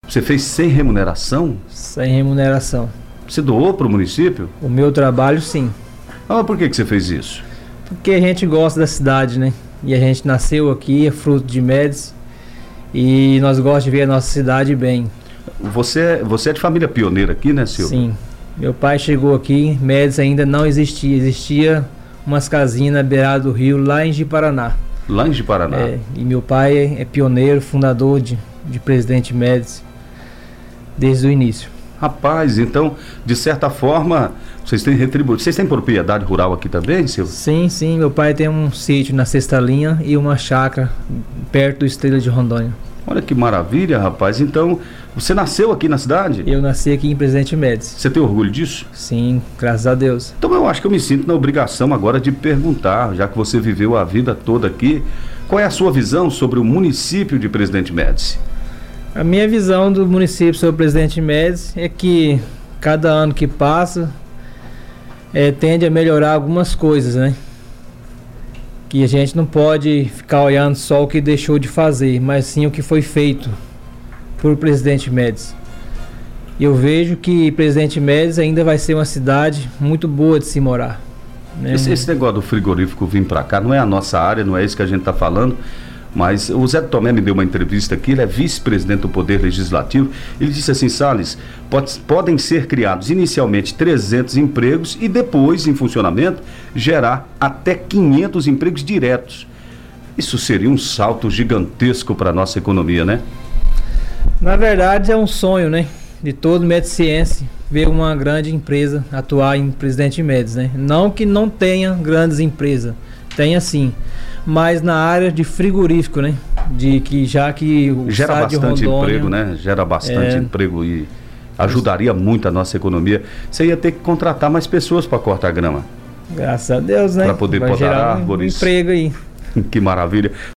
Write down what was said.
Você fez sem remuneração? Sem remuneração. Você doou para o município? O meu trabalho, sim. Ah, por que você fez isso? Porque a gente gosta da cidade, né? E a gente nasceu aqui, é fruto de Médici, e nós gostamos de ver a nossa cidade bem. Você é de família pioneira aqui, né, Silvio? Sim. Meu pai chegou aqui, Médici ainda não existia. Existia umas casinhas na beirada do rio, lá em Ji-Paraná. Lá em Ji-Paraná. E meu pai é pioneiro, fundador de Presidente Médici, desde o início. Rapaz, então, de certa forma, vocês têm retribuído. Vocês têm propriedade rural aqui também, Silvio? Sim. Meu pai tem um sítio na Sexta Linha e uma chácara perto do Estrela de Rondônia. Olha que maravilha, rapaz. Então, você nasceu aqui na cidade? Eu nasci aqui em Presidente Médici. Você tem orgulho disso? Sim, graças a Deus. Então, eu acho que eu me sinto na obrigação agora de perguntar, já que você viveu a vida toda aqui, qual é a sua visão sobre o município de Presidente Médici? A minha visão do município sobre o Presidente Médici é que cada ano que passa tende a melhorar algumas coisas, né? Que a gente não pode ficar olhando só o que deixou de fazer, mas sim o que foi feito por Presidente Médici. Eu vejo que Presidente Médici ainda vai ser uma cidade muito boa de se morar, né? Esse negócio do frigorífico vir para cá não é a nossa área, não é isso que a gente está falando. Mas o Zé Tomé me deu uma entrevista aqui, ele é vice-presidente do Poder Legislativo. Ele disse assim: Salles, podem ser criados inicialmente 300 empregos e depois, em funcionamento, gerar até 500 empregos diretos. Isso seria um salto gigantesco para a nossa economia, né? Na verdade é um sonho, né, de todo mediciense ver uma grande empresa atuar em Presidente Médici, né? Não que não tenha grandes empresas, tenha sim, mas na área de frigorífico, né? Já que o gera estado de bastante Rondônia, emprego, né? Gera bastante emprego e ajudaria muito a nossa economia. Você ia ter que contratar mais pessoas para cortar grama. Graças a Deus, né? Para poder vai podar gerar árvores. Um emprego aí. Que maravilha.